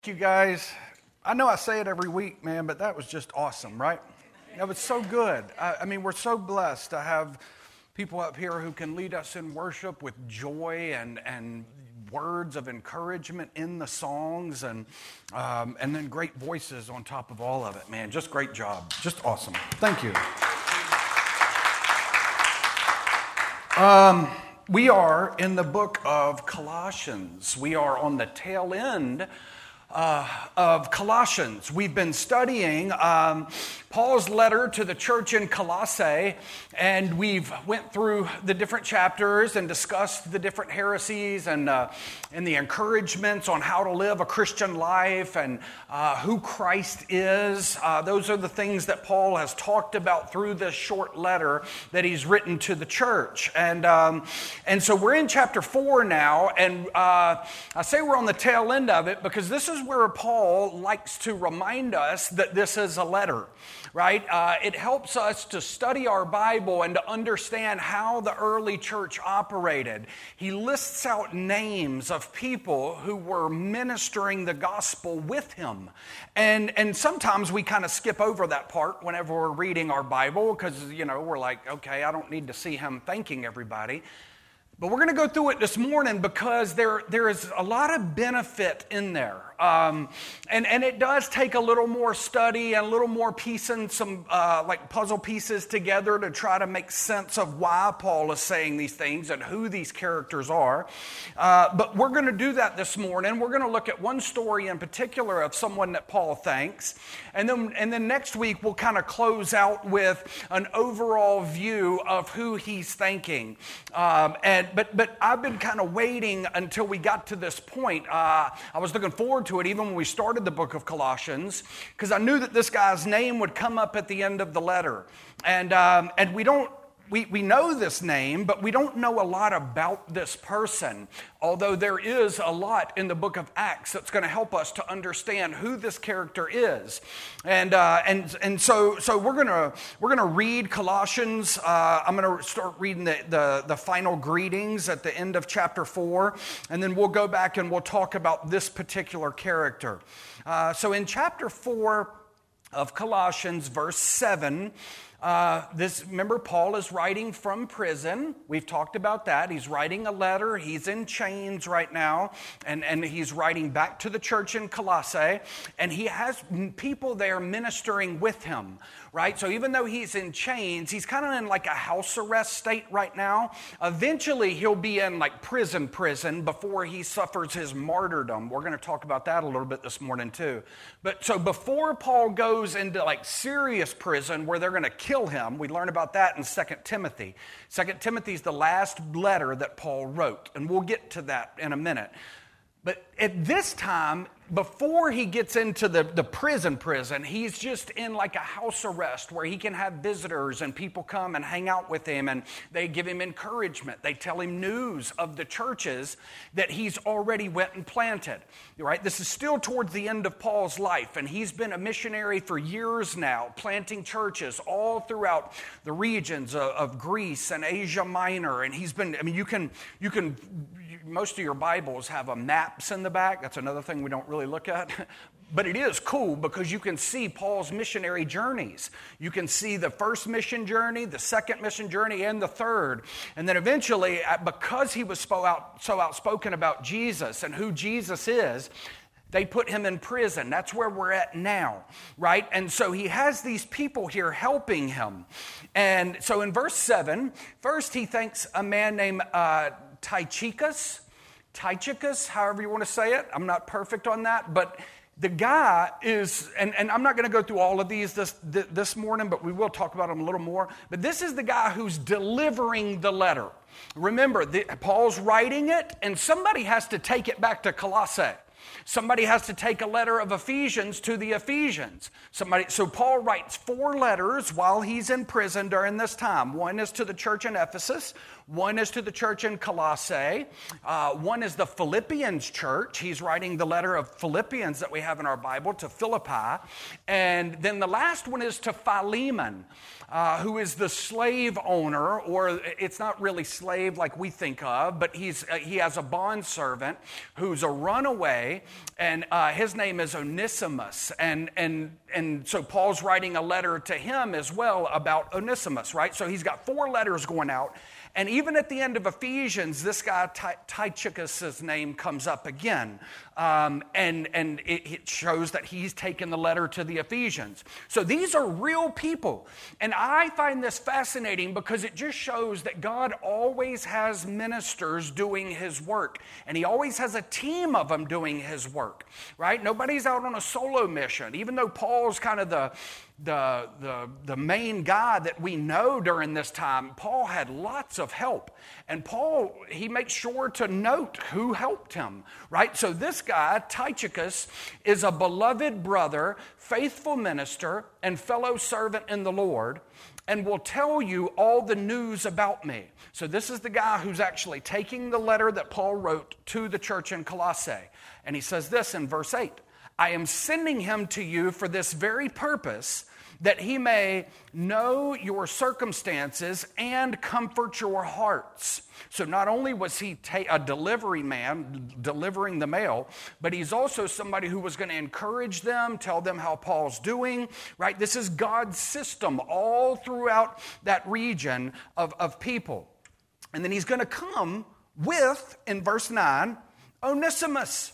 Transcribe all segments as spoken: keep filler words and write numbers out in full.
You guys, I know I say it every week, man, but that was just awesome, right? That was so good. I, I mean, we're so blessed to have people up here who can lead us in worship with joy and and words of encouragement in the songs, and um, and then great voices on top of all of it, man. Just great job. Just awesome. Thank you. Um, we are in the book of Colossians. We are on the tail end Uh, of Colossians. We've been studying um, Paul's letter to the church in Colossae, and we've went through the different chapters and discussed the different heresies and uh, and the encouragements on how to live a Christian life and uh, who Christ is. Uh, those are the things that Paul has talked about through this short letter that he's written to the church. And um, and so we're in chapter four now, and uh, I say we're on the tail end of it because this is where Paul likes to remind us that this is a letter, right? Uh, it helps us to study our Bible and to understand how the early church operated. He lists out names of people who were ministering the gospel with him. And, and sometimes we kind of skip over that part whenever we're reading our Bible because, you know, we're like, okay, I don't need to see him thanking everybody. But we're going to go through it this morning because there, there is a lot of benefit in there. Um, and, and it does take a little more study and a little more piecing some uh, like puzzle pieces together to try to make sense of why Paul is saying these things and who these characters are. Uh, but we're going to do that this morning. We're going to look at one story in particular of someone that Paul thanks. And then, and then next week we'll kind of close out with an overall view of who he's thanking. Um, and But but I've been kind of waiting until we got to this point. Uh, I was looking forward to it even when we started the book of Colossians because I knew that this guy's name would come up at the end of the letter. And um, and we don't we we know this name, but we don't know a lot about this person. Although there is a lot in the book of Acts that's going to help us to understand who this character is. And uh, and and so so we're gonna we're gonna read Colossians. Uh, I'm gonna start reading the, the the final greetings at the end of chapter four, and then we'll go back and we'll talk about this particular character. Uh, so in chapter four of Colossians, verse seven. Uh, this, remember, Paul is writing from prison. We've talked about that. He's writing a letter. He's in chains right now, and, and he's writing back to the church in Colossae, and he has people there ministering with him, right? So even though he's in chains, he's kind of in like a house arrest state right now. Eventually, he'll be in like prison prison before he suffers his martyrdom. We're going to talk about that a little bit this morning too. But so before Paul goes into like serious prison where they're going to kill kill him. We learn about that in Second Timothy. Second Timothy is the last letter that Paul wrote, and we'll get to that in a minute. But at this time, before he gets into the, the prison prison, he's just in like a house arrest where he can have visitors and people come and hang out with him and they give him encouragement. They tell him news of the churches that he's already went and planted. Right? This is still towards the end of Paul's life, and he's been a missionary for years now, planting churches all throughout the regions of, of Greece and Asia Minor. And he's been, I mean, you can, you can, most of your Bibles have a maps in the back. That's another thing we don't really look at. But it is cool because you can see Paul's missionary journeys. You can see the first mission journey, the second mission journey, and the third. And then eventually, because he was so, out, so outspoken about Jesus and who Jesus is, they put him in prison. That's where we're at now, right? And so he has these people here helping him. And so in verse seven, first he thanks a man named uh, Tychicus, Tychicus, however you want to say it. I'm not perfect on that, but the guy is, and, and I'm not going to go through all of these this, this morning, but we will talk about them a little more. But this is the guy who's delivering the letter. Remember, the, Paul's writing it, and somebody has to take it back to Colossae. Somebody has to take a letter of Ephesians to the Ephesians. Somebody, so Paul writes four letters while he's in prison during this time. One is to the church in Ephesus. One is to the church in Colossae. Uh, one is the Philippians church. He's writing the letter of Philippians that we have in our Bible to Philippi. And then the last one is to Philemon, uh, who is the slave owner, or it's not really slave like we think of, but he's uh, he has a bondservant who's a runaway, and uh, his name is Onesimus. And, and, and so Paul's writing a letter to him as well about Onesimus, right? So he's got four letters going out. And even at the end of Ephesians, this guy, Tychicus' name comes up again. Um, and and it, it shows that he's taken the letter to the Ephesians. So these are real people. And I find this fascinating because it just shows that God always has ministers doing his work. And he always has a team of them doing his work, right? Nobody's out on a solo mission. Even though Paul's kind of the... The, the, the main guy that we know during this time, Paul had lots of help. And Paul, he makes sure to note who helped him, right? So this guy, Tychicus, is a beloved brother, faithful minister, and fellow servant in the Lord, and will tell you all the news about me. So this is the guy who's actually taking the letter that Paul wrote to the church in Colossae. And he says this in verse eight, I am sending him to you for this very purpose, that he may know your circumstances and comfort your hearts. So not only was he ta- a delivery man, delivering the mail, but he's also somebody who was going to encourage them, tell them how Paul's doing, right? This is God's system all throughout that region of, of people. And then he's going to come with, in verse nine, Onesimus.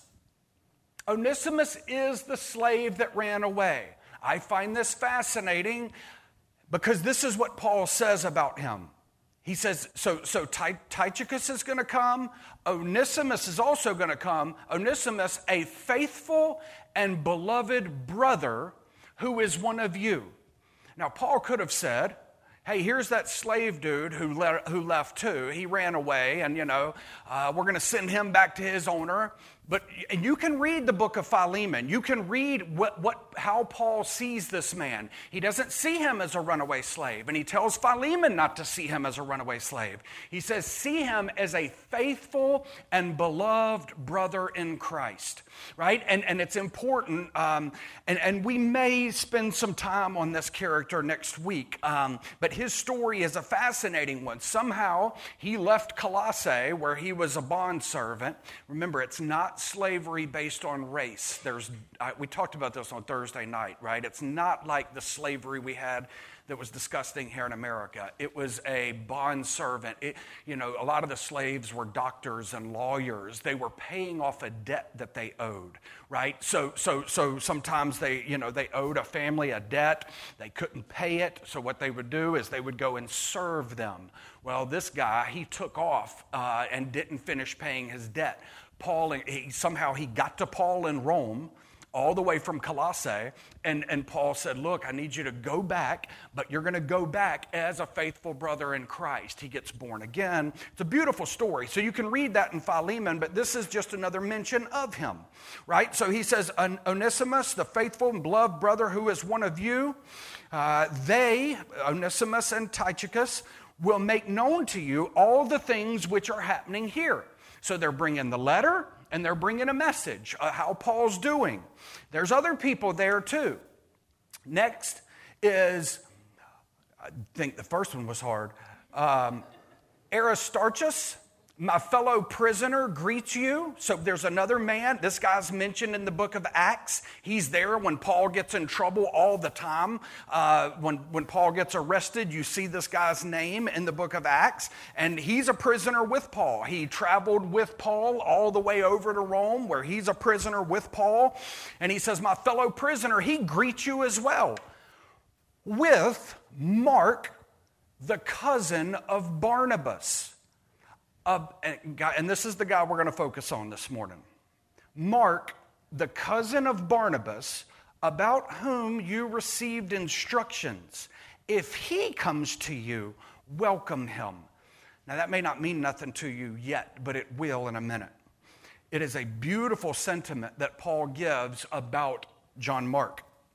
Onesimus is the slave that ran away. I find this fascinating because this is what Paul says about him. He says, so, so Ty- Tychicus is going to come. Onesimus is also going to come. Onesimus, a faithful and beloved brother who is one of you. Now, Paul could have said, hey, here's that slave dude who, le- who left too. He ran away, and, you know, uh, we're going to send him back to his owner. But and you can read the book of Philemon. You can read what, what, how Paul sees this man. He doesn't see him as a runaway slave, and he tells Philemon not to see him as a runaway slave. He says, see him as a faithful and beloved brother in Christ, right? And, and it's important, um, and, and we may spend some time on this character next week, um, but his story is a fascinating one. Somehow, he left Colossae, where he was a bondservant. Remember, it's not slavery based on race. There's, uh, we talked about this on Thursday night, right? It's not like the slavery we had that was disgusting here in America. It was a bond servant. It, you know, a lot of the slaves were doctors and lawyers. They were paying off a debt that they owed, right? So, so, so sometimes they, you know, they owed a family a debt. They couldn't pay it. So what they would do is they would go and serve them. Well, this guy, he took off uh, and didn't finish paying his debt. Paul, he, somehow he got to Paul in Rome, all the way from Colossae, and, and Paul said, look, I need you to go back, but you're going to go back as a faithful brother in Christ. He gets born again. It's a beautiful story. So you can read that in Philemon, but this is just another mention of him, right? So he says, Onesimus, the faithful and beloved brother who is one of you, uh, they, Onesimus and Tychicus, will make known to you all the things which are happening here. So they're bringing the letter, and they're bringing a message, uh, how Paul's doing. There's other people there too. Next is, I think the first one was hard, um, Aristarchus, my fellow prisoner, greets you. So there's another man. This guy's mentioned in the book of Acts. He's there when Paul gets in trouble all the time. Uh, when, when Paul gets arrested, you see this guy's name in the book of Acts. And he's a prisoner with Paul. He traveled with Paul all the way over to Rome, where he's a prisoner with Paul. And he says, my fellow prisoner, he greets you as well. With Mark, the cousin of Barnabas. Uh, and, and this is the guy we're going to focus on this morning. Mark, the cousin of Barnabas, about whom you received instructions. If he comes to you, welcome him. Now that may not mean nothing to you yet, but it will in a minute. It is a beautiful sentiment that Paul gives about John Mark.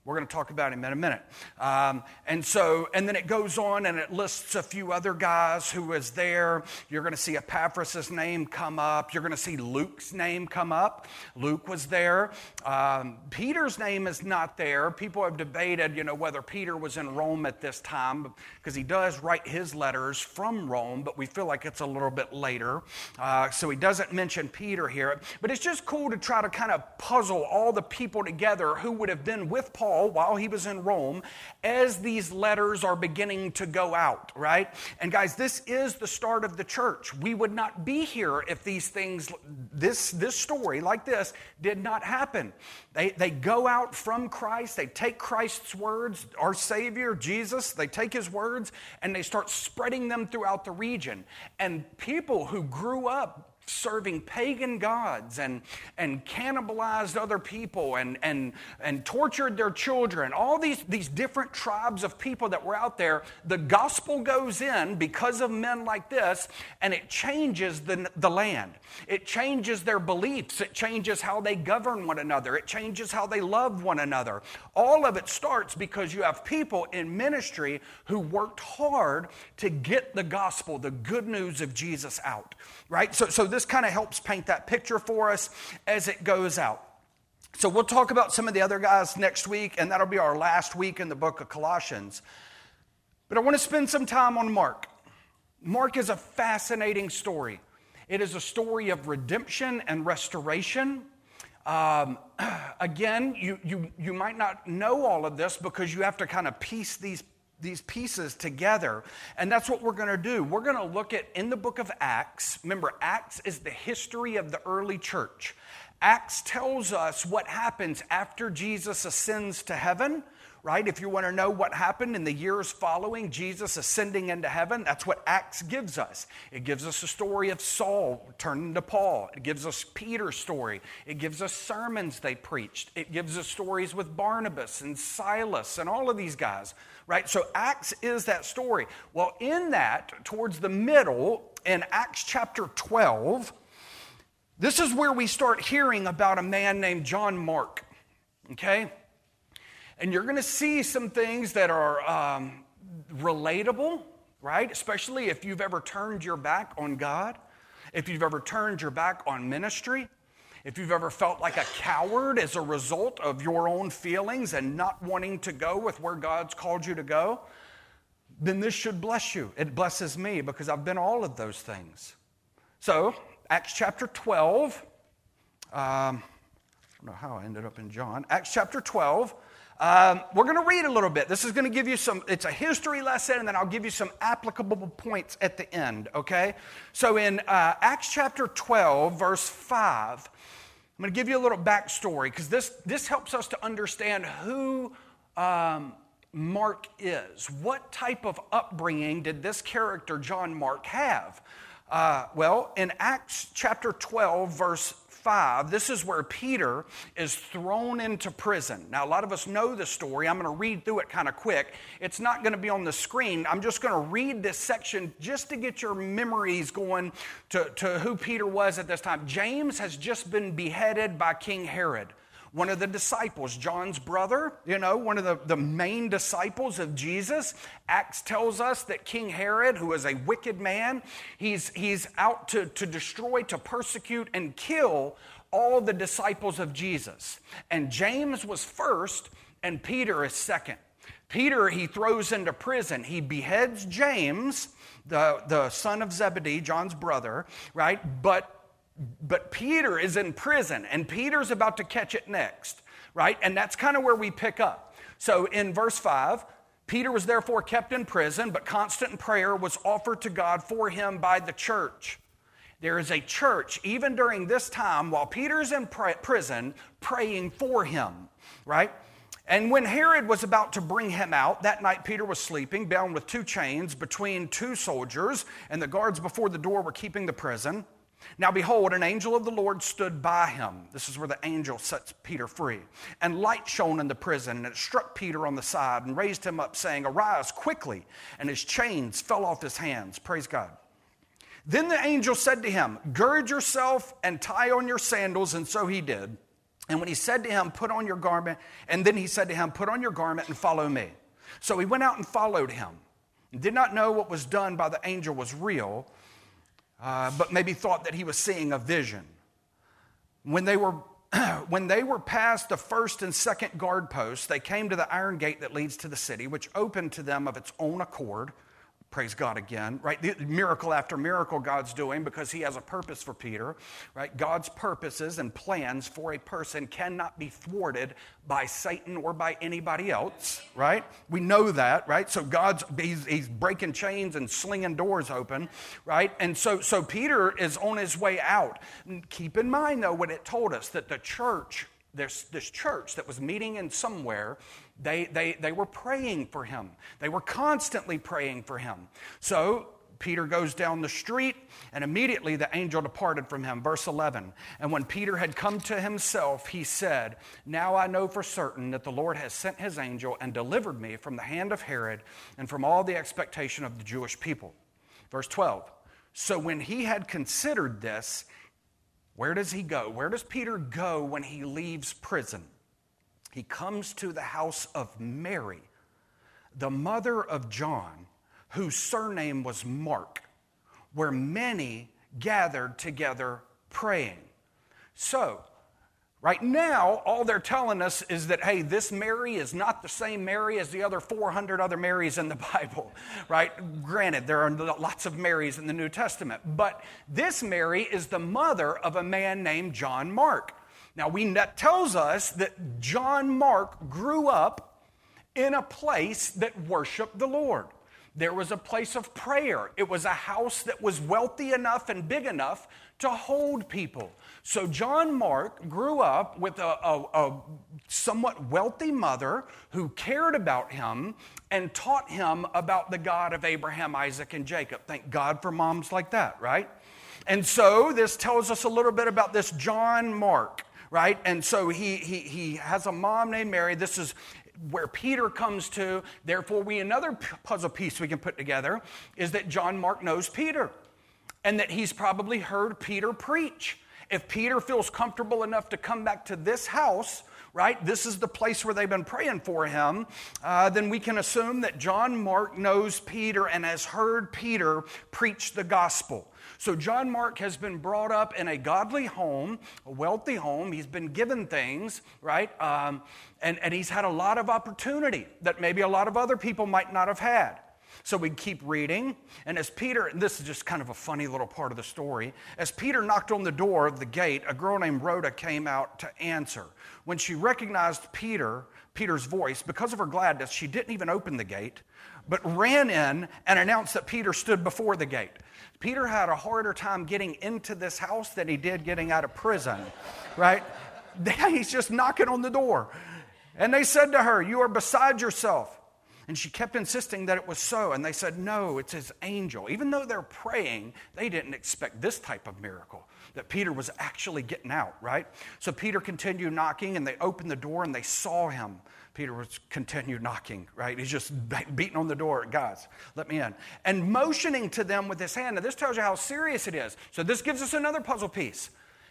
We're going to talk about him in a minute. Um, and so, and then it goes on and it lists a few other guys who was there. You're going to see Epaphras' name come up. You're going to see Luke's name come up. Luke was there. Um, Peter's name is not there. People have debated, you know, whether Peter was in Rome at this time, because he does write his letters from Rome, but we feel like it's a little bit later. Uh, so he doesn't mention Peter here. But it's just cool to try to kind of puzzle all the people together who would have been with Paul while he was in Rome as these letters are beginning to go out, right? And guys, this is the start of the church. We would not be here if these things, this, this story like this did not happen. They, they go out from Christ, they take Christ's words, our Savior, Jesus, they take his words and they start spreading them throughout the region. And people who grew up serving pagan gods and, and cannibalized other people and, and, and tortured their children, all these, these different tribes of people that were out there, the gospel goes in because of men like this, and it changes the, the land. It changes their beliefs. It changes how they govern one another. It changes how they love one another. All of it starts because you have people in ministry who worked hard to get the gospel, the good news of Jesus out, right? So, so this kind of helps paint that picture for us as it goes out. So we'll talk about some of the other guys next week, and that'll be our last week in the book of Colossians. But I want to spend some time on Mark. Mark is a fascinating story. It is a story of redemption and restoration. Um, again, you, you, you might not know all of this because you have to kind of piece these these pieces together. And that's what we're going to do. We're going to look at, in the book of Acts, remember, Acts is the history of the early church. Acts tells us what happens after Jesus ascends to heaven, right? If you want to know what happened in the years following Jesus ascending into heaven, that's what Acts gives us. It gives us a story of Saul turning to Paul. It gives us Peter's story. It gives us sermons they preached. It gives us stories with Barnabas and Silas and all of these guys, right? So Acts is that story. Well, in that, towards the middle, in Acts chapter twelve, this is where we start hearing about a man named John Mark, okay? And you're going to see some things that are um, relatable, right? Especially if you've ever turned your back on God, if you've ever turned your back on ministry, if you've ever felt like a coward as a result of your own feelings and not wanting to go with where God's called you to go, then this should bless you. It blesses me because I've been all of those things. So, Acts chapter twelve, um, I don't know how I ended up in John. Acts chapter twelve, um, we're going to read a little bit. This is going to give you some, it's a history lesson, and then I'll give you some applicable points at the end, okay? So in uh, Acts chapter twelve, verse five, I'm going to give you a little backstory because this, this helps us to understand who um, Mark is. What type of upbringing did this character, John Mark, have? Uh, well, in Acts chapter twelve, verse five, this is where Peter is thrown into prison. Now, a lot of us know the story. I'm going to read through it kind of quick. It's not going to be on the screen. I'm just going to read this section just to get your memories going to, to who Peter was at this time. James has just been beheaded by King Herod. One of the disciples, John's brother, you know, one of the, the main disciples of Jesus. Acts tells us that King Herod, who is a wicked man, he's, he's out to, to destroy, to persecute, and kill all the disciples of Jesus. And James was first, and Peter is second. Peter, he throws into prison. He beheads James, the, the son of Zebedee, John's brother, right? But But Peter is in prison, and Peter's about to catch it next, right? And that's kind of where we pick up. So in verse five, Peter was therefore kept in prison, but constant prayer was offered to God for him by the church. There is a church, even during this time, while Peter's in prison, praying for him, right? And when Herod was about to bring him out, that night Peter was sleeping, bound with two chains between two soldiers, and the guards before the door were keeping the prison. Now behold, an angel of the Lord stood by him. This is where the angel sets Peter free. And light shone in the prison, and it struck Peter on the side and raised him up, saying, "Arise quickly." And his chains fell off his hands. Praise God. Then the angel said to him, "Gird yourself and tie on your sandals." And so he did. And when he said to him, put on your garment, and then he said to him, put on your garment and follow me. So he went out and followed him. Did not know what was done by the angel was real, uh, but maybe thought that he was seeing a vision. When they were when they were past the first and second guard posts, they came to the iron gate that leads to the city, which opened to them of its own accord. Praise God again, right? The miracle after miracle God's doing because he has a purpose for Peter, right? God's purposes and plans for a person cannot be thwarted by Satan or by anybody else, right? We know that, right? So God's, he's, he's breaking chains and slinging doors open, right? And so, so Peter is on his way out. Keep in mind, though, what it told us, that the church, There's this church that was meeting in somewhere, they, they, they were praying for him. They were constantly praying for him. So Peter goes down the street, and immediately the angel departed from him. Verse eleven, and when Peter had come to himself, he said, now I know for certain that the Lord has sent his angel and delivered me from the hand of Herod and from all the expectation of the Jewish people. Verse twelve, so when he had considered this, where does he go? Where does Peter go when he leaves prison? He comes to the house of Mary, the mother of John, whose surname was Mark, where many gathered together praying. So, right now, all they're telling us is that, hey, this Mary is not the same Mary as the other four hundred other Marys in the Bible, right? Granted, there are lots of Marys in the New Testament, but this Mary is the mother of a man named John Mark. Now, we, that tells us that John Mark grew up in a place that worshiped the Lord. There was a place of prayer. It was a house that was wealthy enough and big enough to hold people. So John Mark grew up with a, a, a somewhat wealthy mother who cared about him and taught him about the God of Abraham, Isaac, and Jacob. Thank God for moms like that, right? And so this tells us a little bit about this John Mark, right? And so he he he has a mom named Mary. This is where Peter comes to. Therefore, we another puzzle piece we can put together is that John Mark knows Peter and that he's probably heard Peter preach. If Peter feels comfortable enough to come back to this house, right, this is the place where they've been praying for him, uh, then we can assume that John Mark knows Peter and has heard Peter preach the gospel. So John Mark has been brought up in a godly home, a wealthy home. He's been given things, right? Um, and, and he's had a lot of opportunity that maybe a lot of other people might not have had. So we keep reading, and as Peter, and this is just kind of a funny little part of the story, as Peter knocked on the door of the gate, a girl named Rhoda came out to answer. When she recognized Peter, Peter's voice, because of her gladness, she didn't even open the gate, but ran in and announced that Peter stood before the gate. Peter had a harder time getting into this house than he did getting out of prison, right? He's just knocking on the door. And they said to her, you are beside yourself. And she kept insisting that it was so. And they said, no, it's his angel. Even though they're praying, they didn't expect this type of miracle, that Peter was actually getting out, right? So Peter continued knocking, and they opened the door, and they saw him. Peter was continued knocking, right? He's just beating on the door. Guys, let me in. And motioning to them with his hand. Now, this tells you how serious it is. So this gives us another puzzle piece.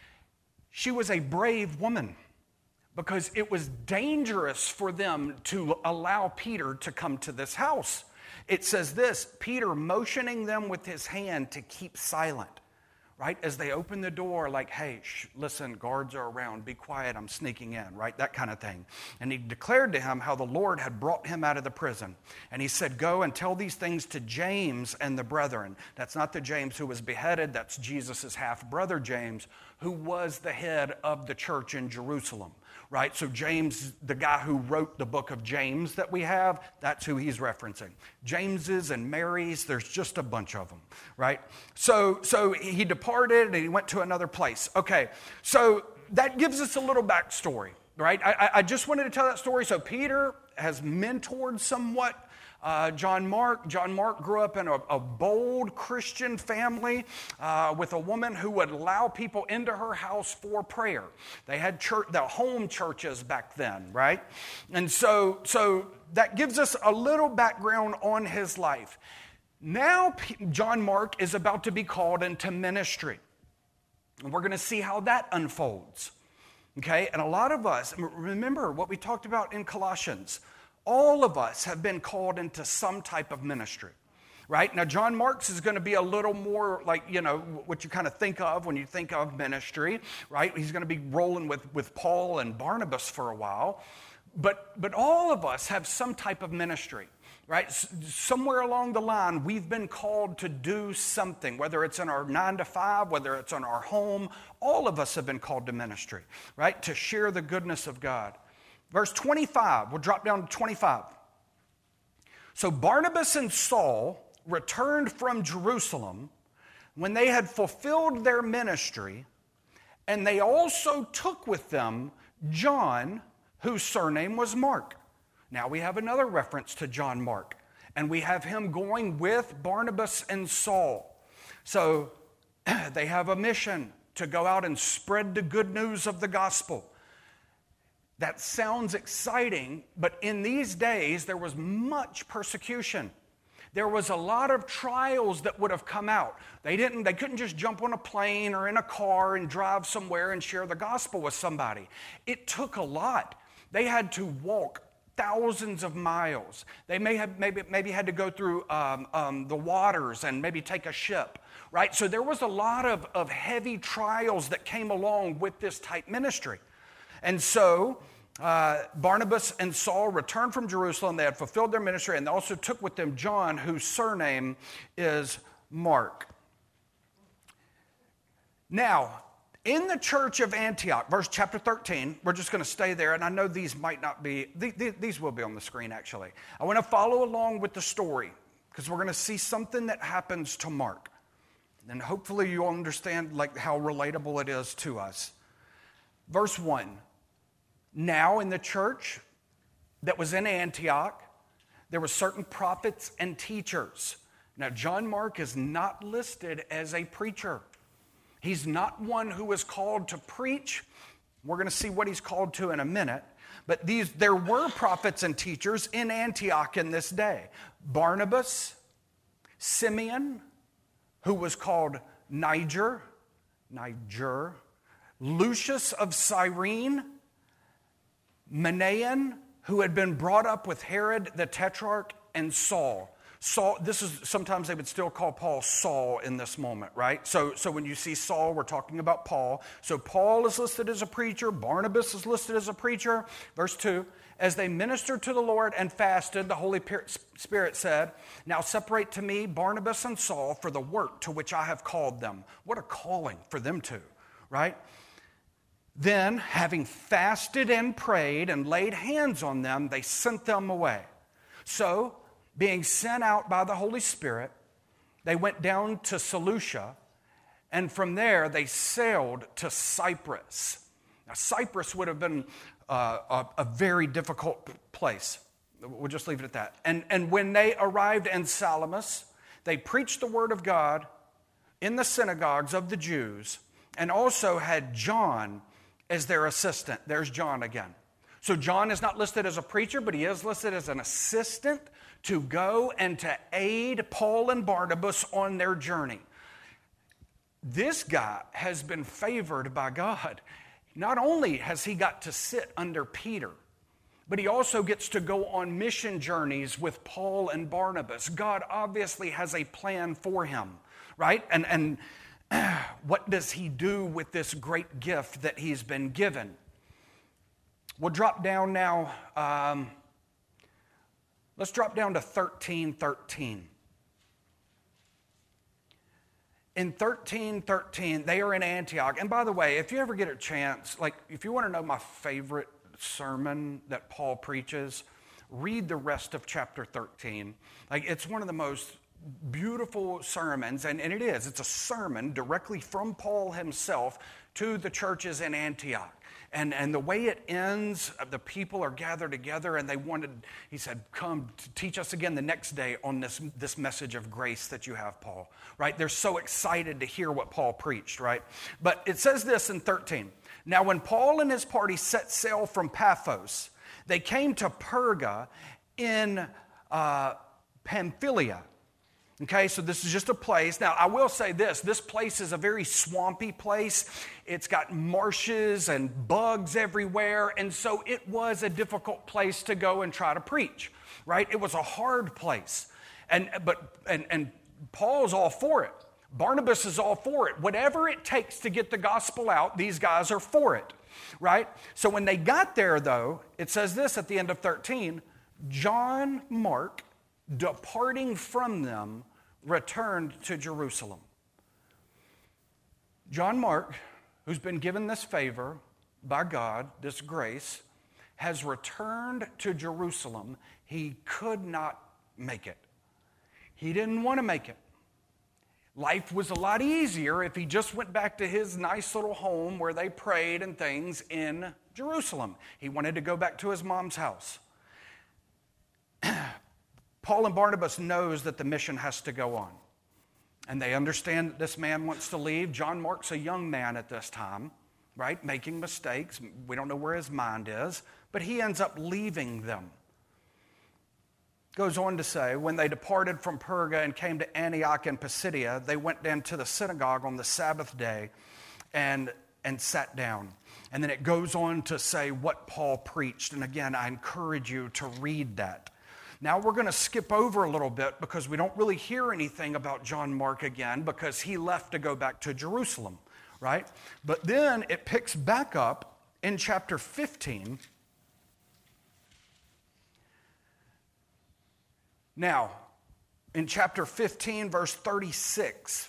She was a brave woman, because it was dangerous for them to allow Peter to come to this house. It says this, Peter motioning them with his hand to keep silent, right? As they open the door, like, hey, shh, listen, guards are around, be quiet, I'm sneaking in, right? That kind of thing. And he declared to him how the Lord had brought him out of the prison. And he said, go and tell these things to James and the brethren. That's not the James who was beheaded, that's Jesus' half-brother James, who was the head of the church in Jerusalem. Right, so James, the guy who wrote the book of James that we have, that's who he's referencing. Jameses and Marys, there's just a bunch of them, right? So, so he departed and he went to another place. Okay, so that gives us a little backstory, right? I, I just wanted to tell that story. So Peter has mentored somewhat Uh, John Mark. John Mark grew up in a, a bold Christian family uh, with a woman who would allow people into her house for prayer. They had church, the home churches back then, right? And so, so that gives us a little background on his life. Now, John Mark is about to be called into ministry. And we're going to see how that unfolds. Okay, and a lot of us, remember what we talked about in Colossians, all of us have been called into some type of ministry, right? Now, John Marks is going to be a little more like, you know, what you kind of think of when you think of ministry, right? He's going to be rolling with, with Paul and Barnabas for a while, but, but all of us have some type of ministry. Right? Somewhere along the line, we've been called to do something, whether it's in our nine to five, whether it's in our home. All of us have been called to ministry, right? To share the goodness of God. Verse twenty-five, we'll drop down to twenty-five. So Barnabas and Saul returned from Jerusalem when they had fulfilled their ministry, and they also took with them John, whose surname was Mark. Now we have another reference to John Mark, and we have him going with Barnabas and Saul. So they have a mission to go out and spread the good news of the gospel. That sounds exciting, but in these days there was much persecution. There was a lot of trials that would have come out. They didn't, they couldn't just jump on a plane or in a car and drive somewhere and share the gospel with somebody. It took a lot. They had to walk thousands of miles. They may have maybe maybe had to go through um, um, the waters and maybe take a ship, right? So there was a lot of, of heavy trials that came along with this type ministry. And so uh, Barnabas and Saul returned from Jerusalem. They had fulfilled their ministry, and they also took with them John, whose surname is Mark. Now, in the church of Antioch, verse chapter thirteen, we're just going to stay there, and I know these might not be, these will be on the screen actually. I want to follow along with the story because we're going to see something that happens to Mark. And hopefully you'll understand like how relatable it is to us. Verse one, now in the church that was in Antioch, there were certain prophets and teachers. Now John Mark is not listed as a preacher. He's not one who was called to preach. We're going to see what he's called to in a minute. But these, there were prophets and teachers in Antioch in this day. Barnabas, Simeon, who was called Niger, Niger, Lucius of Cyrene, Manaen, who had been brought up with Herod the Tetrarch, and Saul. Saul, this is, sometimes they would still call Paul Saul in this moment, right? So, so when you see Saul, we're talking about Paul. So Paul is listed as a preacher. Barnabas is listed as a preacher. Verse two, as they ministered to the Lord and fasted, the Holy Spirit said, now separate to me Barnabas and Saul for the work to which I have called them. What a calling for them to, right? Then, having fasted and prayed and laid hands on them, they sent them away. So, being sent out by the Holy Spirit, they went down to Seleucia, and from there they sailed to Cyprus. Now, Cyprus would have been uh, a, a very difficult place. We'll just leave it at that. And, and when they arrived in Salamis, they preached the word of God in the synagogues of the Jews, and also had John as their assistant. There's John again. So John is not listed as a preacher, but he is listed as an assistant to go and to aid Paul and Barnabas on their journey. This guy has been favored by God. Not only has he got to sit under Peter, but he also gets to go on mission journeys with Paul and Barnabas. God obviously has a plan for him, right? And, and what does he do with this great gift that he's been given? We'll drop down now. Um, let's drop down to thirteen thirteen. In thirteen thirteen, they are in Antioch. And by the way, if you ever get a chance, like if you want to know my favorite sermon that Paul preaches, read the rest of chapter thirteen. Like it's one of the most beautiful sermons, and, and it is. It's a sermon directly from Paul himself to the churches in Antioch. And, and the way it ends, the people are gathered together and they wanted, he said, come to teach us again the next day on this, this message of grace that you have, Paul, right? They're so excited to hear what Paul preached, right? But it says this in thirteen. Now, when Paul and his party set sail from Paphos, they came to Perga in uh, Pamphylia. Okay, so this is just a place. Now, I will say this. This place is a very swampy place. It's got marshes and bugs everywhere, and so it was a difficult place to go and try to preach, right? It was a hard place. And but and, and Paul's all for it. Barnabas is all for it. Whatever it takes to get the gospel out, these guys are for it, right? So when they got there, though, it says this at the end of thirteen, John Mark, departing from them, returned to Jerusalem. John Mark, who's been given this favor by God, this grace, has returned to Jerusalem. He could not make it. He didn't want to make it. Life was a lot easier if he just went back to his nice little home where they prayed and things in Jerusalem. He wanted to go back to his mom's house. Paul and Barnabas knows that the mission has to go on. And they understand that this man wants to leave. John Mark's a young man at this time, right? Making mistakes. We don't know where his mind is. But he ends up leaving them. Goes on to say, when they departed from Perga and came to Antioch and Pisidia, they went into the synagogue on the Sabbath day and, and sat down. And then it goes on to say what Paul preached. And again, I encourage you to read that. Now we're going to skip over a little bit because we don't really hear anything about John Mark again because he left to go back to Jerusalem, right? But then it picks back up in chapter fifteen. Now, in chapter fifteen, verse thirty-six,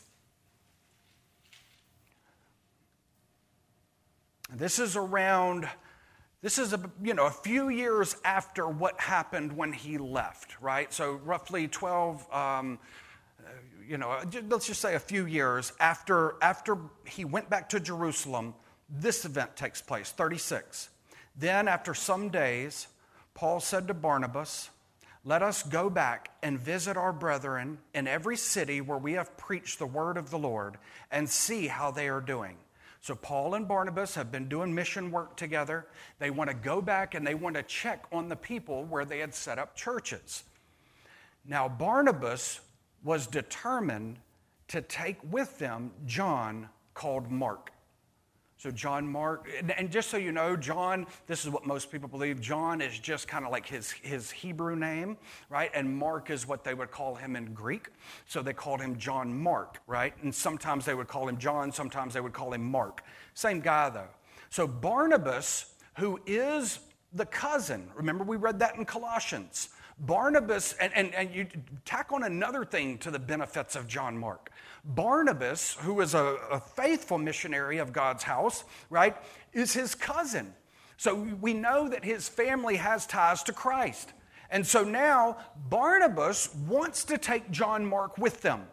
this is around... This is a, you know, a few years after what happened when he left, right? So roughly twelve, um, you know, let's just say a few years after, after he went back to Jerusalem, this event takes place, thirty-six. Then after some days, Paul said to Barnabas, "Let us go back and visit our brethren in every city where we have preached the word of the Lord and see how they are doing." So Paul and Barnabas have been doing mission work together. They want to go back and they want to check on the people where they had set up churches. Now Barnabas was determined to take with them John called Mark. So John Mark, and just so you know, John, this is what most people believe, John is just kind of like his, his Hebrew name, right? And Mark is what they would call him in Greek. So they called him John Mark, right? And sometimes they would call him John, sometimes they would call him Mark. Same guy though. So Barnabas, who is the cousin, remember we read that in Colossians. Barnabas, and, and, and you tack on another thing to the benefits of John Mark. Barnabas, who is a, a faithful missionary of God's house, right, is his cousin. So we know that his family has ties to Christ. And so now Barnabas wants to take John Mark with them.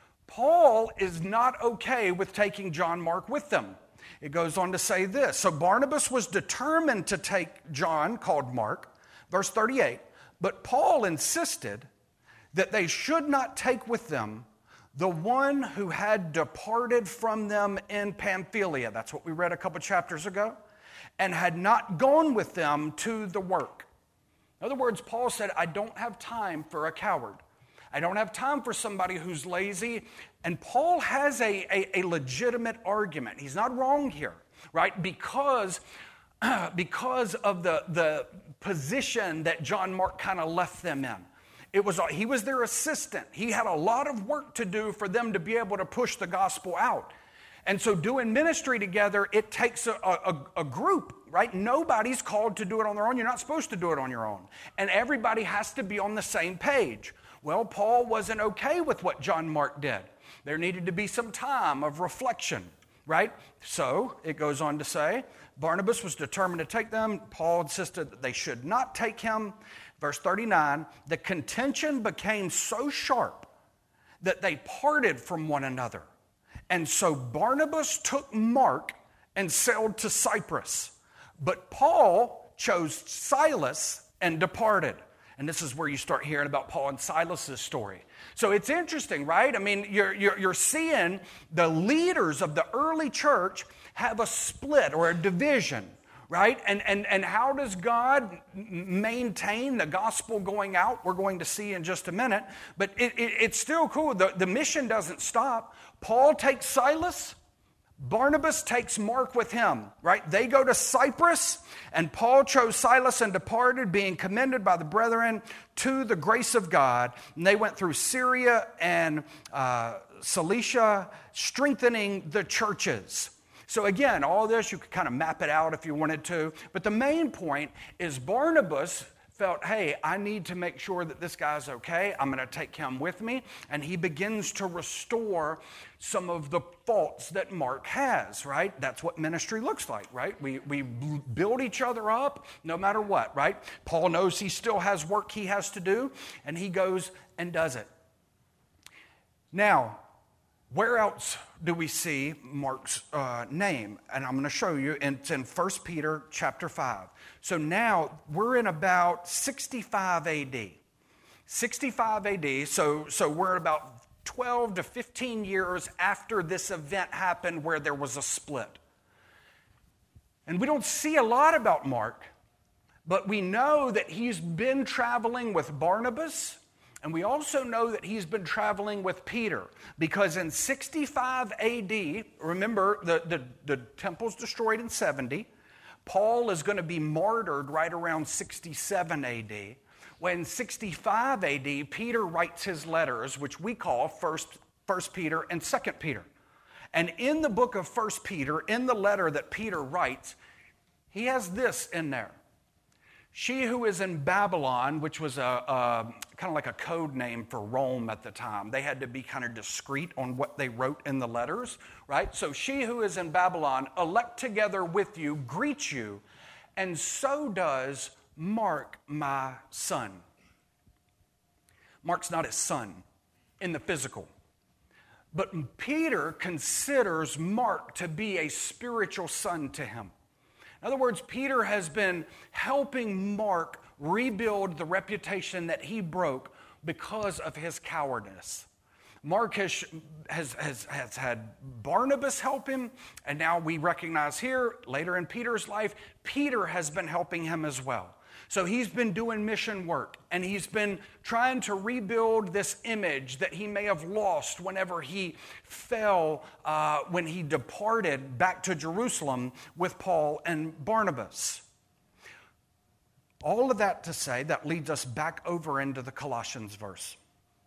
Paul is not okay with taking John Mark with them. It goes on to say this. So Barnabas was determined to take John, called Mark, verse thirty-eight, but Paul insisted that they should not take with them the one who had departed from them in Pamphylia. That's what we read a couple chapters ago. And had not gone with them to the work. In other words, Paul said, I don't have time for a coward. I don't have time for somebody who's lazy. And Paul has a, a, a legitimate argument. He's not wrong here, right? Because, because of the, the position that John Mark kind of left them in. It was, he was their assistant. He had a lot of work to do for them to be able to push the gospel out. And so doing ministry together, it takes a, a, a group, right? Nobody's called to do it on their own. You're not supposed to do it on your own. And everybody has to be on the same page. Well, Paul wasn't okay with what John Mark did. There needed to be some time of reflection, right? So it goes on to say, Barnabas was determined to take them. Paul insisted that they should not take him. Verse thirty-nine, the contention became so sharp that they parted from one another. And so Barnabas took Mark and sailed to Cyprus. But Paul chose Silas and departed. And this is where you start hearing about Paul and Silas's story. So it's interesting, right? I mean, you're, you're, you're seeing the leaders of the early church have a split or a division, right? And, and, and how does God maintain the gospel going out? We're going to see in just a minute. But it, it, it's still cool. The, the mission doesn't stop. Paul takes Silas. Barnabas takes Mark with him, right? They go to Cyprus, and Paul chose Silas and departed, being commended by the brethren to the grace of God. And they went through Syria and uh, Cilicia, strengthening the churches. So again, all this, you could kind of map it out if you wanted to. But the main point is Barnabas felt, hey, I need to make sure that this guy's okay. I'm going to take him with me. And he begins to restore some of the faults that Mark has, right? That's what ministry looks like, right? We, we build each other up no matter what, right? Paul knows he still has work he has to do, and he goes and does it. Now, where else do we see Mark's uh, name? And I'm going to show you. It's in First Peter chapter five. So now we're in about sixty-five A D. sixty-five A D, so, so we're about twelve to fifteen years after this event happened where there was a split. And we don't see a lot about Mark, but we know that he's been traveling with Barnabas. And we also know that he's been traveling with Peter, because in sixty-five A D, remember the, the, the temple's destroyed in seventy. Paul is going to be martyred right around sixty-seven A D. When sixty-five A D, Peter writes his letters, which we call First, First Peter and Second Peter. And in the book of First Peter, in the letter that Peter writes, he has this in there. She who is in Babylon, which was a, a kind of like a code name for Rome at the time. They had to be kind of discreet on what they wrote in the letters, right? So she who is in Babylon, elect together with you, greets you, and so does Mark, my son. Mark's not his son in the physical. But Peter considers Mark to be a spiritual son to him. In other words, Peter has been helping Mark rebuild the reputation that he broke because of his cowardice. Mark has, has, has, has had Barnabas help him, and now we recognize here, later in Peter's life, Peter has been helping him as well. So he's been doing mission work, and he's been trying to rebuild this image that he may have lost whenever he fell, uh, when he departed back to Jerusalem with Paul and Barnabas. All of that to say, that leads us back over into the Colossians verse.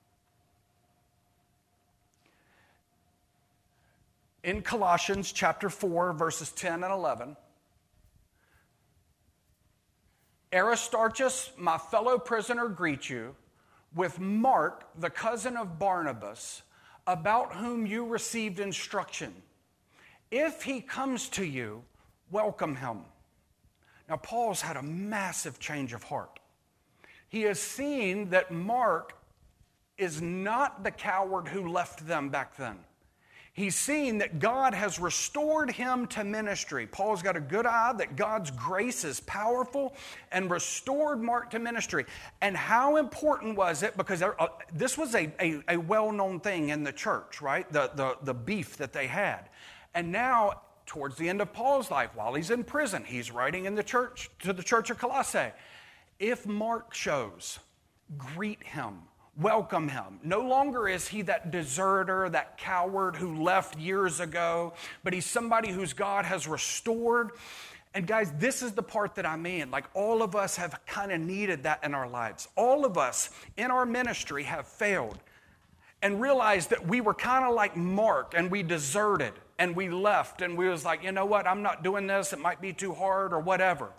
In Colossians chapter four, verses ten and eleven, Aristarchus, my fellow prisoner, greets you, with Mark, the cousin of Barnabas, about whom you received instruction. If he comes to you, welcome him. Now, Paul's had a massive change of heart. He has seen that Mark is not the coward who left them back then. He's seen that God has restored him to ministry. Paul's got a good eye that God's grace is powerful and restored Mark to ministry. And how important was it? Because uh, this was a, a, a well-known thing in the church, right? The, the, the beef that they had. And now, towards the end of Paul's life, while he's in prison, he's writing in the church to the church of Colossae. If Mark shows, greet him. Welcome him. No longer is he that deserter, that coward who left years ago, but he's somebody whose God has restored. And guys, this is the part that I mean. Like, all of us have kind of needed that in our lives. All of us in our ministry have failed and realized that we were kind of like Mark, and we deserted and we left, and we was like, you know what, I'm not doing this. It might be too hard or whatever.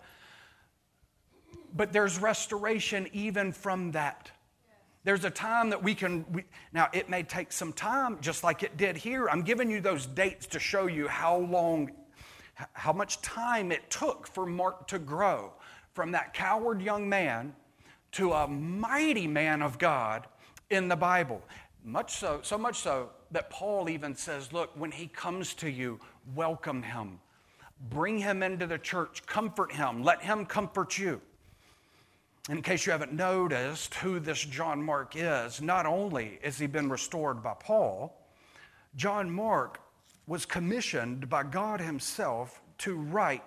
But there's restoration even from that. There's a time that we can, we, now it may take some time, just like it did here. I'm giving you those dates to show you how long, how much time it took for Mark to grow from that coward young man to a mighty man of God in the Bible. Much so, so much so that Paul even says, look, when he comes to you, welcome him. Bring him into the church, comfort him, let him comfort you. In case you haven't noticed who this John Mark is, not only has he been restored by Paul, John Mark was commissioned by God himself to write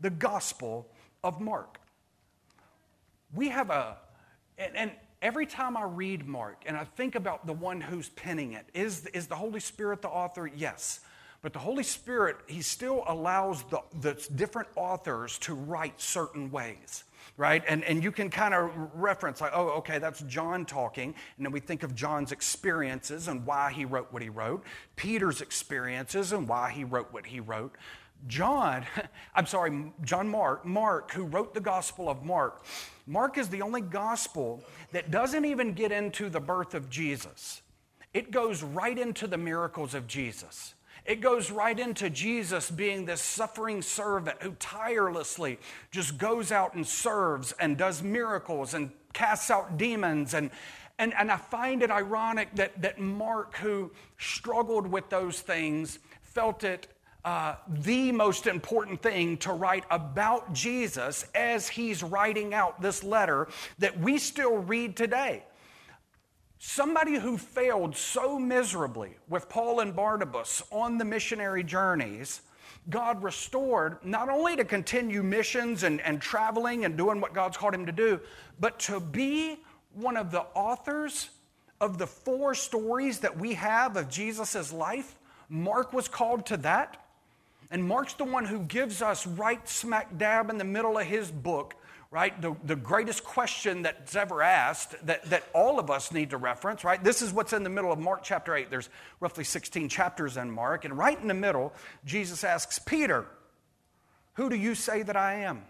the Gospel of Mark. We have a, and, and every time I read Mark and I think about the one who's penning it, is, is the Holy Spirit the author? Yes. But the Holy Spirit, he still allows the, the different authors to write certain ways, right? And, and you can kind of reference, like, oh, okay, that's John talking. And then we think of John's experiences and why he wrote what he wrote. Peter's experiences and why he wrote what he wrote. John, I'm sorry, John Mark, Mark, who wrote the Gospel of Mark. Mark is the only gospel that doesn't even get into the birth of Jesus. It goes right into the miracles of Jesus. It goes right into Jesus being this suffering servant who tirelessly just goes out and serves and does miracles and casts out demons. And, and, and I find it ironic that, that Mark, who struggled with those things, felt it uh, the most important thing to write about Jesus as he's writing out this letter that we still read today. Somebody who failed so miserably with Paul and Barnabas on the missionary journeys, God restored not only to continue missions and, and traveling and doing what God's called him to do, but to be one of the authors of the four stories that we have of Jesus' life. Mark was called to that. And Mark's the one who gives us right smack dab in the middle of his book, right? The, the greatest question that's ever asked that, that all of us need to reference, right? This is what's in the middle of Mark chapter eight. There's roughly sixteen chapters in Mark. And right in the middle, Jesus asks Peter, who do you say that I am?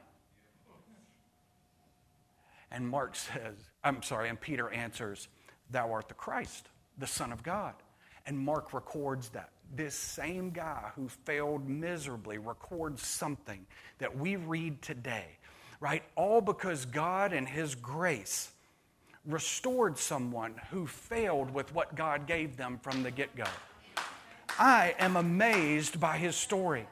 And Mark says, I'm sorry, and Peter answers, thou art the Christ, the Son of God. And Mark records that. This same guy who failed miserably records something that we read today. Right? All because God in his grace restored someone who failed with what God gave them from the get-go. I am amazed by his story.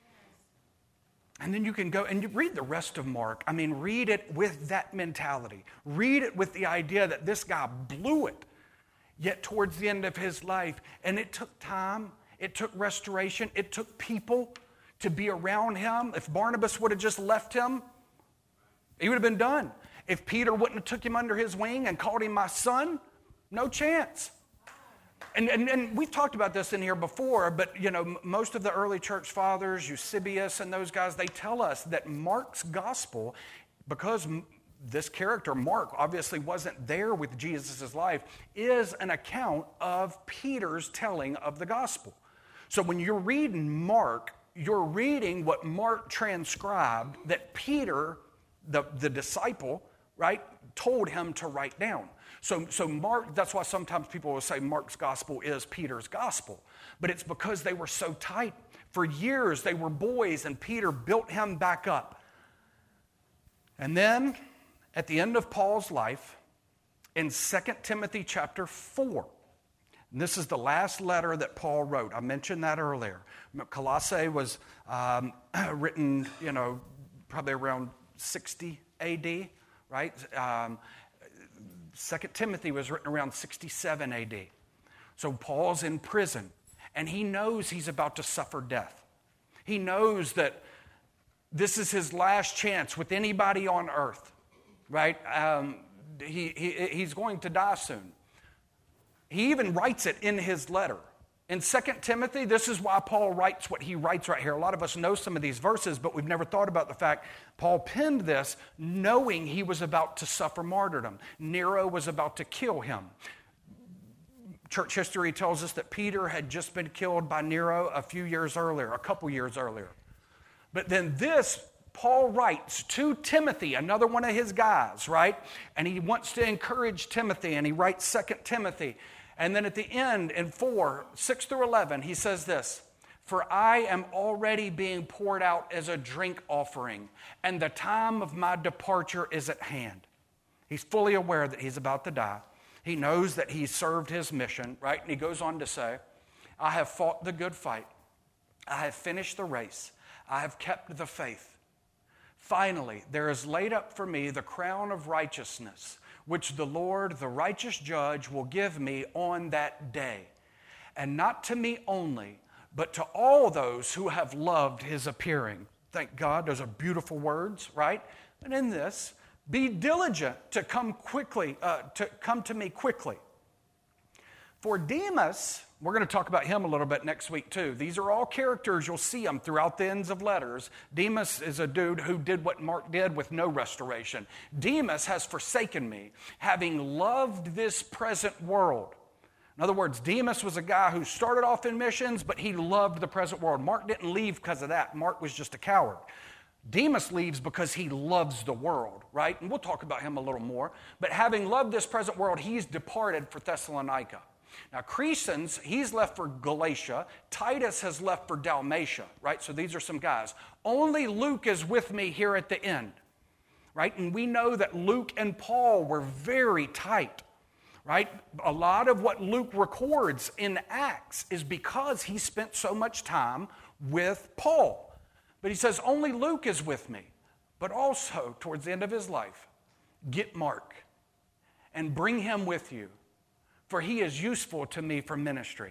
And then you can go and you read the rest of Mark. I mean, read it with that mentality. Read it with the idea that this guy blew it, yet towards the end of his life. And it took time. It took restoration. It took people to be around him. If Barnabas would have just left him, he would have been done. If Peter wouldn't have took him under his wing and called him my son, no chance. And, and, and we've talked about this in here before, but you know, most of the early church fathers, Eusebius and those guys, they tell us that Mark's gospel, because this character, Mark, obviously wasn't there with Jesus' life, is an account of Peter's telling of the gospel. So when you're reading Mark, you're reading what Mark transcribed that Peter, The, the disciple, right, told him to write down. So, so Mark, that's why sometimes people will say Mark's gospel is Peter's gospel. But it's because they were so tight. For years, they were boys, and Peter built him back up. And then, at the end of Paul's life, in Second Timothy chapter four, and this is the last letter that Paul wrote. I mentioned that earlier. Colossae was um, written, you know, probably around sixty A D, right? Um, Second Timothy was written around sixty-seven A D. So Paul's in prison, and he knows he's about to suffer death. He knows that this is his last chance with anybody on earth, right? Um, he, he he's going to die soon. He even writes it in his letter. In Second Timothy, this is why Paul writes what he writes right here. A lot of us know some of these verses, but we've never thought about the fact Paul penned this knowing he was about to suffer martyrdom. Nero was about to kill him. Church history tells us that Peter had just been killed by Nero a few years earlier, a couple years earlier. But then this, Paul writes to Timothy, another one of his guys, right? And he wants to encourage Timothy, and he writes Second Timothy. And then at the end, in four, six through eleven, he says this, for I am already being poured out as a drink offering, and the time of my departure is at hand. He's fully aware that he's about to die. He knows that he served his mission, right? And he goes on to say, I have fought the good fight. I have finished the race. I have kept the faith. Finally, there is laid up for me the crown of righteousness, which the Lord, the righteous judge, will give me on that day. And not to me only, but to all those who have loved his appearing. Thank God, those are beautiful words, right? And in this, be diligent to come quickly, uh, to come to me quickly. For Demas, we're going to talk about him a little bit next week too. These are all characters, you'll see them throughout the ends of letters. Demas is a dude who did what Mark did with no restoration. Demas has forsaken me, having loved this present world. In other words, Demas was a guy who started off in missions, but he loved the present world. Mark didn't leave because of that. Mark was just a coward. Demas leaves because he loves the world, right? And we'll talk about him a little more. But having loved this present world, he's departed for Thessalonica. Now, Crescens, he's left for Galatia. Titus has left for Dalmatia, right? So these are some guys. Only Luke is with me here at the end, right? And we know that Luke and Paul were very tight, right? A lot of what Luke records in Acts is because he spent so much time with Paul. But he says, only Luke is with me. But also, towards the end of his life, get Mark and bring him with you, for he is useful to me for ministry.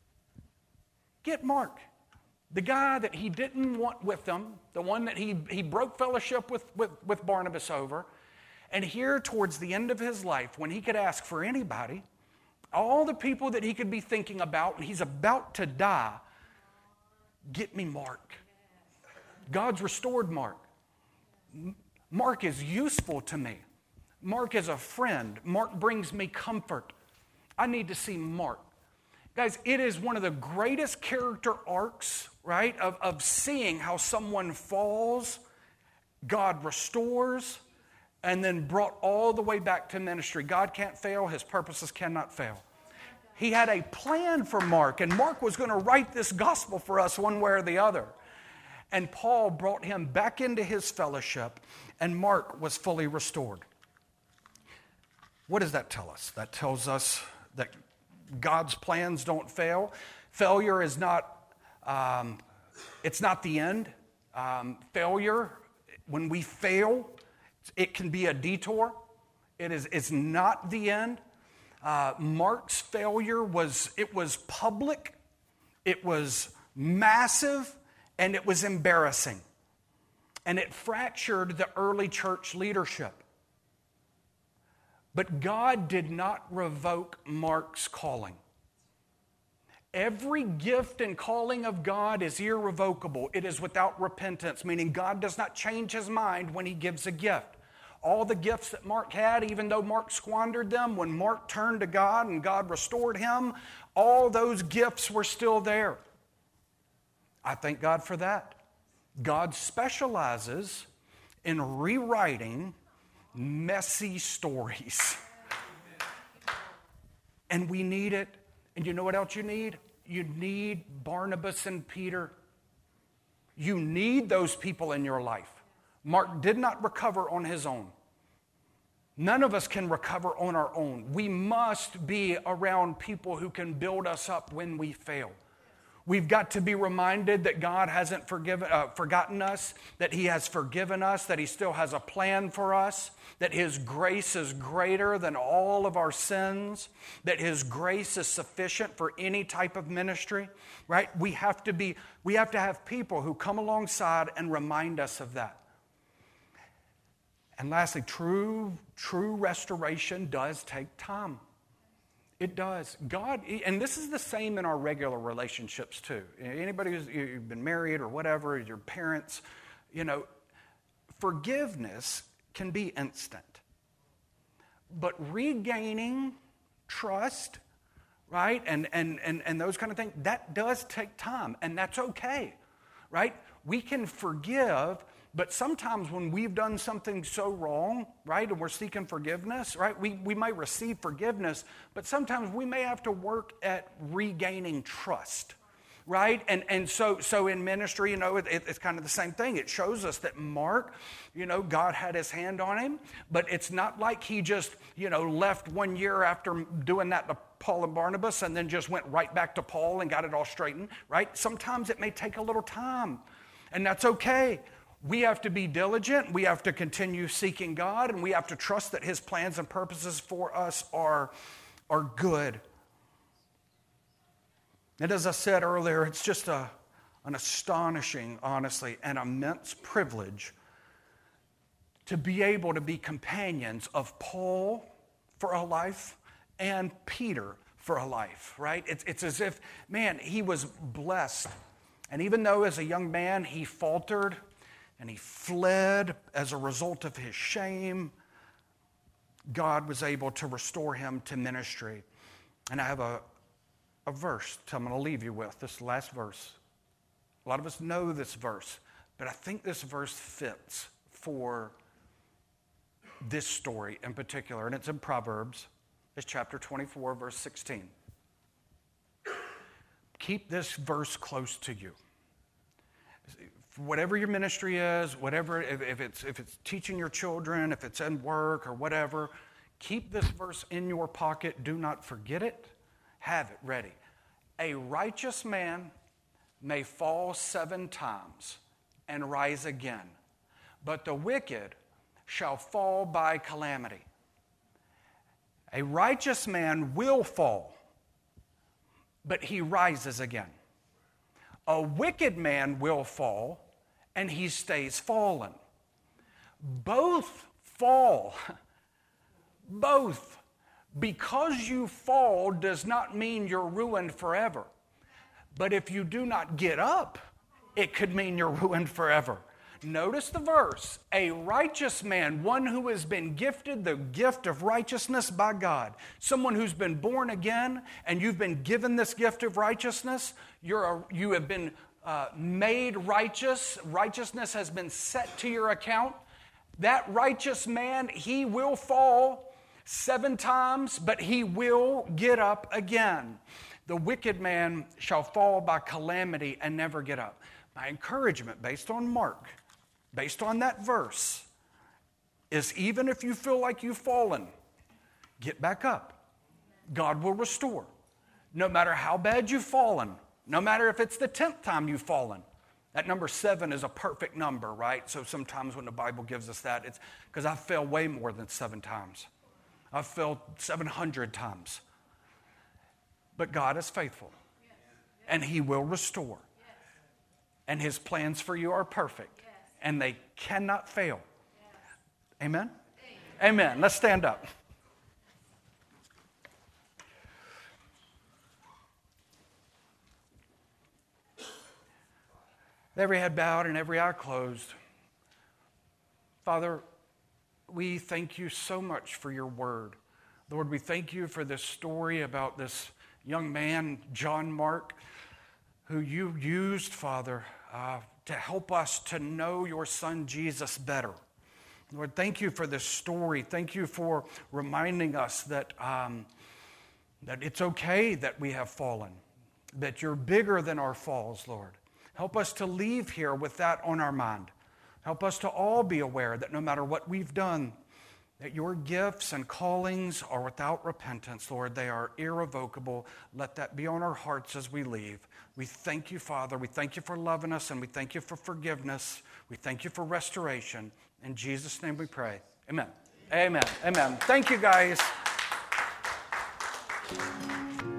Get Mark, the guy that he didn't want with them, the one that he, he broke fellowship with, with, with Barnabas over. And here, towards the end of his life, when he could ask for anybody, all the people that he could be thinking about, and he's about to die, get me Mark. God's restored Mark. Mark is useful to me. Mark is a friend. Mark brings me comfort. I need to see Mark. Guys, it is one of the greatest character arcs, right, of, of seeing how someone falls, God restores, and then brought all the way back to ministry. God can't fail. His purposes cannot fail. He had a plan for Mark, and Mark was going to write this gospel for us one way or the other. And Paul brought him back into his fellowship, and Mark was fully restored. What does that tell us? That tells us that God's plans don't fail. Failure is not, um, it's not the end. Um, failure, when we fail, it can be a detour. It is, it's not the end. Uh, Mark's failure was, it was public, it was massive, and it was embarrassing. And it fractured the early church leadership. But God did not revoke Mark's calling. Every gift and calling of God is irrevocable. It is without repentance, meaning God does not change his mind when he gives a gift. All the gifts that Mark had, even though Mark squandered them, when Mark turned to God and God restored him, all those gifts were still there. I thank God for that. God specializes in rewriting messy stories. And we need it. And you know what else you need? You need Barnabas and Peter. You need those people in your life. Mark did not recover on his own. None of us can recover on our own. We must be around people who can build us up when we fail. We've got to be reminded that God hasn't forgiven, uh, forgotten us, that he has forgiven us, that he still has a plan for us, that his grace is greater than all of our sins, that his grace is sufficient for any type of ministry, right? We have to be, we have to have people who come alongside and remind us of that. And lastly, true, true restoration does take time. It does. God, and this is the same in our regular relationships too. Anybody who's you've been married or whatever, your parents, you know, forgiveness can be instant. But regaining trust, right, and, and, and, and those kind of things, that does take time, and that's okay, right? We can forgive, but sometimes when we've done something so wrong, right, and we're seeking forgiveness, right, we, we might receive forgiveness, but sometimes we may have to work at regaining trust, right? And and so so in ministry, you know, it, it, it's kind of the same thing. It shows us that Mark, you know, God had his hand on him, but it's not like he just, you know, left one year after doing that to Paul and Barnabas and then just went right back to Paul and got it all straightened, right? Sometimes it may take a little time, and that's okay. We have to be diligent, we have to continue seeking God, and we have to trust that his plans and purposes for us are, are good. And as I said earlier, it's just a, an astonishing, honestly, and immense privilege to be able to be companions of Paul for a life and Peter for a life, right? It's, it's as if, man, he was blessed. And even though as a young man he faltered and he fled as a result of his shame, God was able to restore him to ministry. And I have a, a verse I'm going to leave you with, this last verse. A lot of us know this verse, but I think this verse fits for this story in particular, and it's in Proverbs. It's chapter twenty-four, verse sixteen. Keep this verse close to you. Whatever your ministry is, whatever, if, if it's if it's teaching your children, if it's in work or whatever, keep this verse in your pocket. Do not forget it. Have it ready. A righteous man may fall seven times and rise again, but the wicked shall fall by calamity. A righteous man will fall, but he rises again. A wicked man will fall, and he stays fallen. Both fall. Both. Because you fall does not mean you're ruined forever. But if you do not get up, it could mean you're ruined forever. Notice the verse. A righteous man, one who has been gifted the gift of righteousness by God, someone who's been born again and you've been given this gift of righteousness, you're a, you have been uh, made righteous. Righteousness has been set to your account. That righteous man, he will fall seven times, but he will get up again. The wicked man shall fall by calamity and never get up. My encouragement based on Mark, based on that verse, is even if you feel like you've fallen, get back up. God will restore. No matter how bad you've fallen, no matter if it's the tenth time you've fallen. That number seven is a perfect number, right? So sometimes when the Bible gives us that, it's because I fell way more than seven times. I've failed seven hundred times. But God is faithful, and He will restore. And His plans for you are perfect, and they cannot fail. Amen? Amen. Let's stand up. Every head bowed and every eye closed. Father, we thank you so much for your word. Lord, we thank you for this story about this young man, John Mark, who you used, Father, uh, to help us to know your son Jesus better. Lord, thank you for this story. Thank you for reminding us that, um, that it's okay that we have fallen, that you're bigger than our falls, Lord. Help us to leave here with that on our mind. Help us to all be aware that no matter what we've done, that your gifts and callings are without repentance, Lord. They are irrevocable. Let that be on our hearts as we leave. We thank you, Father. We thank you for loving us, and we thank you for forgiveness. We thank you for restoration. In Jesus' name we pray. Amen. Amen. Amen. Thank you, guys.